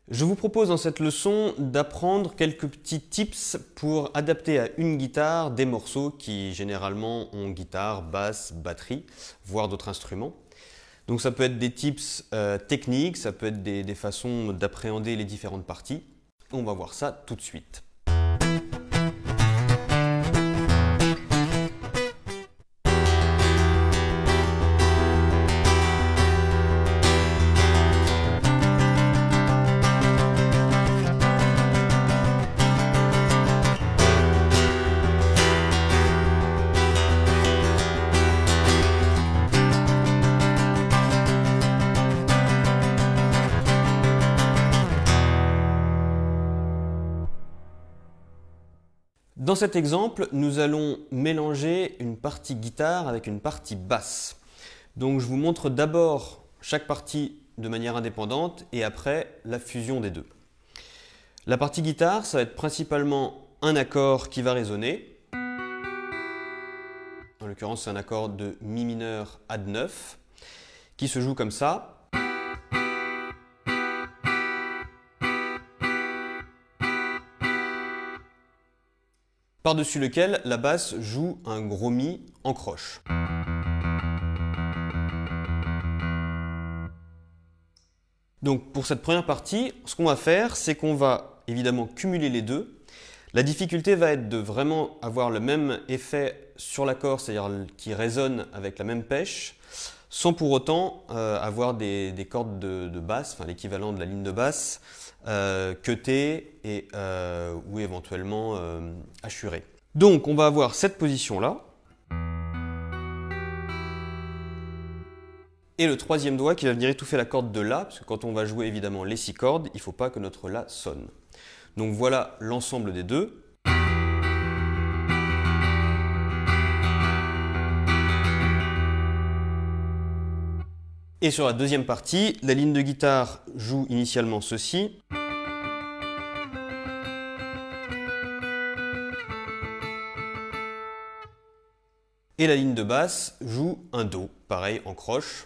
Je vous propose dans cette leçon d'apprendre quelques petits tips pour adapter à une guitare des morceaux qui généralement ont guitare, basse, batterie, voire d'autres instruments. Donc ça peut être des tips techniques, ça peut être des façons d'appréhender les différentes parties. On va voir ça tout de suite. Dans cet exemple, nous allons mélanger une partie guitare avec une partie basse. Donc je vous montre d'abord chaque partie de manière indépendante et après la fusion des deux. La partie guitare, ça va être principalement un accord qui va résonner. En l'occurrence, c'est un accord de Mi mineur add 9 qui se joue comme ça. Par-dessus lequel la basse joue un gros Mi en croche. Donc pour cette première partie, ce qu'on va faire, c'est qu'on va évidemment cumuler les deux. La difficulté va être de vraiment avoir le même effet sur l'accord, c'est-à-dire qui résonne avec la même pêche, sans pour autant avoir des cordes de basse, enfin l'équivalent de la ligne de basse, cutées ou éventuellement hachurées. Donc on va avoir cette position-là. Et le troisième doigt qui va venir étouffer la corde de La, parce que quand on va jouer évidemment les 6 cordes, il ne faut pas que notre La sonne. Donc voilà l'ensemble des deux. Et sur la deuxième partie, la ligne de guitare joue initialement ceci. Et la ligne de basse joue un Do, pareil en croche.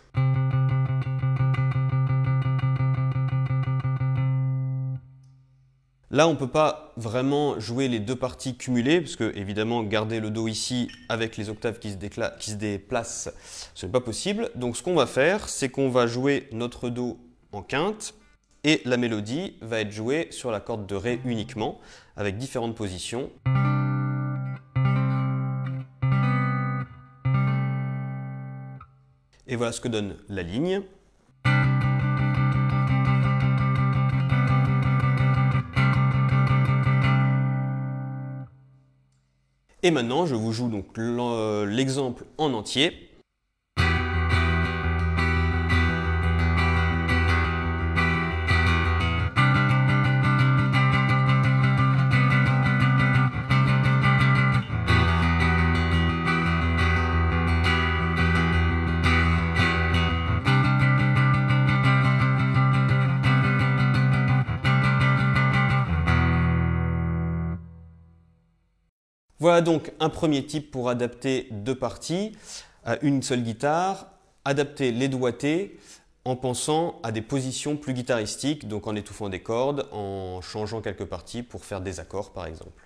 Là, on ne peut pas vraiment jouer les deux parties cumulées, parce que évidemment, garder le Do ici avec les octaves qui se déplacent, ce n'est pas possible. Donc ce qu'on va faire, c'est qu'on va jouer notre Do en quinte, et la mélodie va être jouée sur la corde de Ré uniquement, avec différentes positions. Et voilà ce que donne la ligne. Et maintenant, je vous joue donc l'exemple en entier. Voilà donc un premier type pour adapter deux parties à une seule guitare, adapter les doigtés en pensant à des positions plus guitaristiques, donc en étouffant des cordes, en changeant quelques parties pour faire des accords par exemple.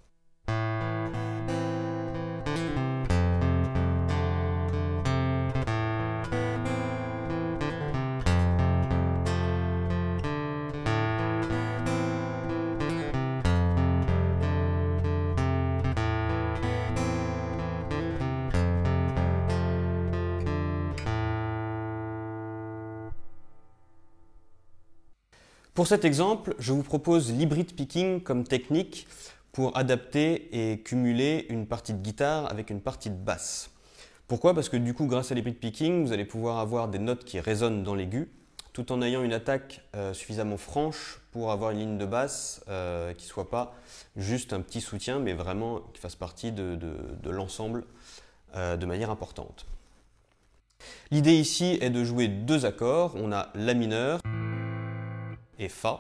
Pour cet exemple, je vous propose l'hybrid picking comme technique pour adapter et cumuler une partie de guitare avec une partie de basse. Pourquoi? Parce que du coup, grâce à l'hybrid picking, vous allez pouvoir avoir des notes qui résonnent dans l'aigu, tout en ayant une attaque suffisamment franche pour avoir une ligne de basse qui ne soit pas juste un petit soutien, mais vraiment qui fasse partie de l'ensemble de manière importante. L'idée ici est de jouer deux accords. On a La mineur et Fa.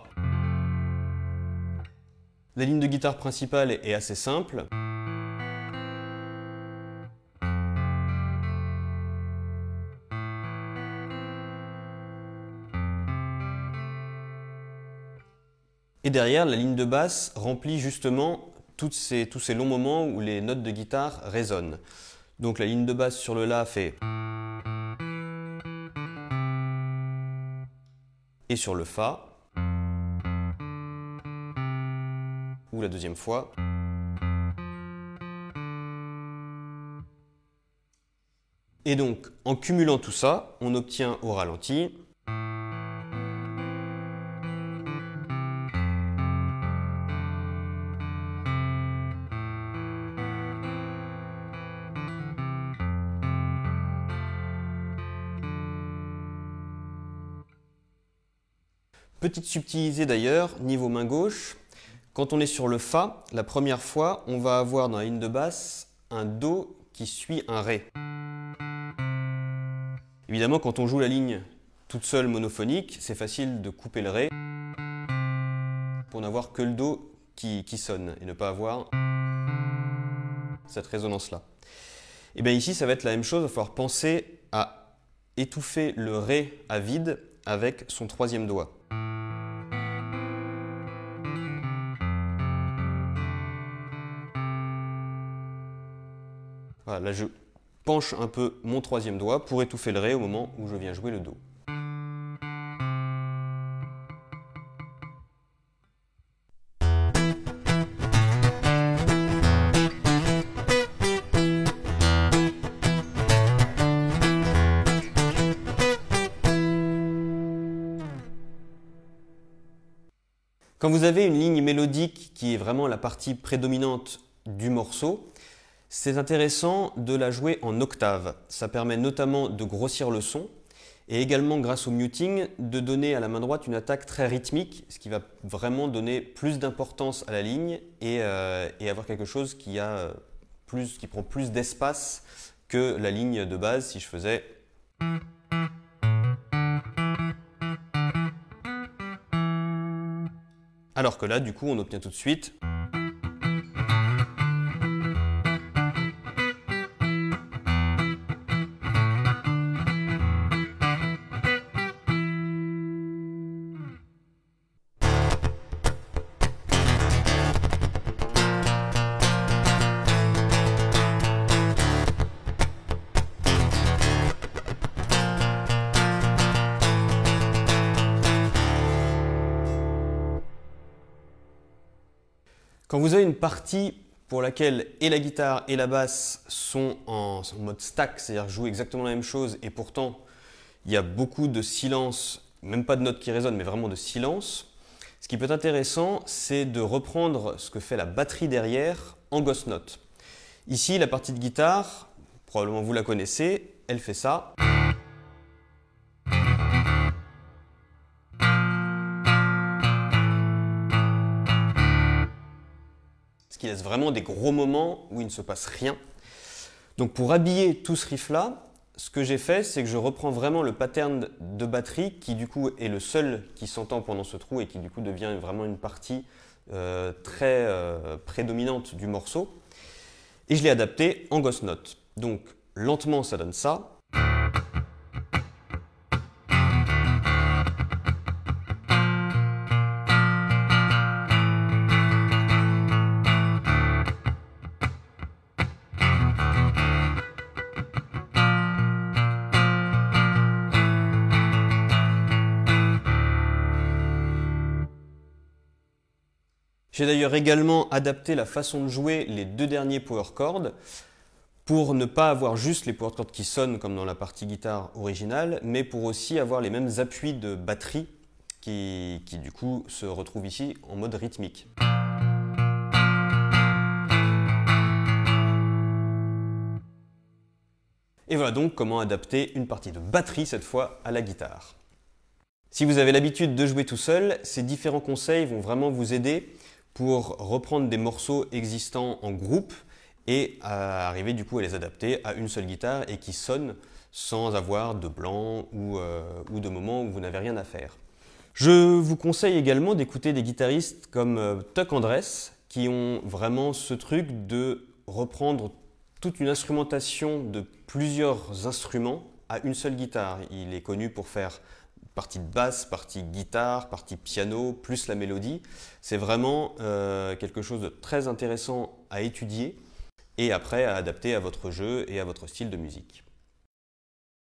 La ligne de guitare principale est assez simple. Et derrière, la ligne de basse remplit justement tous ces longs moments où les notes de guitare résonnent. Donc la ligne de basse sur le La fait... Et sur le Fa, ou la deuxième fois. Et donc, en cumulant tout ça, on obtient au ralenti petite subtilité d'ailleurs, niveau main gauche, quand on est sur le Fa, la première fois, on va avoir dans la ligne de basse un Do qui suit un Ré. Évidemment, quand on joue la ligne toute seule monophonique, c'est facile de couper le Ré pour n'avoir que le Do qui sonne et ne pas avoir cette résonance-là. Et bien ici, ça va être la même chose, il va falloir penser à étouffer le Ré à vide avec son troisième doigt. Voilà, là je penche un peu mon troisième doigt pour étouffer le Ré au moment où je viens jouer le Do. Quand vous avez une ligne mélodique qui est vraiment la partie prédominante du morceau, c'est intéressant de la jouer en octave. Ça permet notamment de grossir le son et également grâce au muting de donner à la main droite une attaque très rythmique, ce qui va vraiment donner plus d'importance à la ligne et avoir quelque chose qui prend plus d'espace que la ligne de base si je faisais... Alors que là, du coup, on obtient tout de suite... Quand vous avez une partie pour laquelle et la guitare et la basse sont en mode stack, c'est-à-dire jouent exactement la même chose, et pourtant il y a beaucoup de silence, même pas de notes qui résonnent, mais vraiment de silence, ce qui peut être intéressant, c'est de reprendre ce que fait la batterie derrière en ghost note. Ici, la partie de guitare, probablement vous la connaissez, elle fait ça. Ce qui laisse vraiment des gros moments où il ne se passe rien. Donc pour habiller tout ce riff-là, ce que j'ai fait, c'est que je reprends vraiment le pattern de batterie qui du coup est le seul qui s'entend pendant ce trou et qui du coup devient vraiment une partie très prédominante du morceau. Et je l'ai adapté en ghost note. Donc lentement ça donne ça. J'ai d'ailleurs également adapté la façon de jouer les deux derniers power chords pour ne pas avoir juste les power chords qui sonnent comme dans la partie guitare originale, mais pour aussi avoir les mêmes appuis de batterie qui du coup se retrouvent ici en mode rythmique. Et voilà donc comment adapter une partie de batterie cette fois à la guitare. Si vous avez l'habitude de jouer tout seul, ces différents conseils vont vraiment vous aider pour reprendre des morceaux existants en groupe et à arriver du coup à les adapter à une seule guitare et qui sonnent sans avoir de blanc ou de moments où vous n'avez rien à faire. Je vous conseille également d'écouter des guitaristes comme Tuck Andress qui ont vraiment ce truc de reprendre toute une instrumentation de plusieurs instruments à une seule guitare. Il est connu pour faire partie de basse, partie guitare, partie piano, plus la mélodie. C'est vraiment quelque chose de très intéressant à étudier et après à adapter à votre jeu et à votre style de musique.